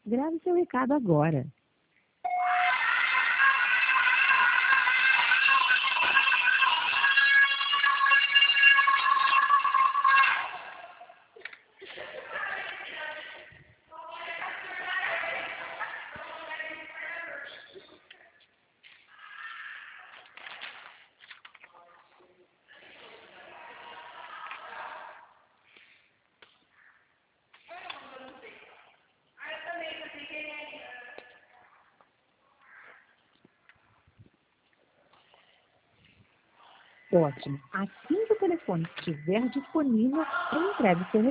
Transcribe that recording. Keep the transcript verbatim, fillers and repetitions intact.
Grave seu recado agora. Ótimo. Assim que o telefone estiver disponível, eu entrego seu recado.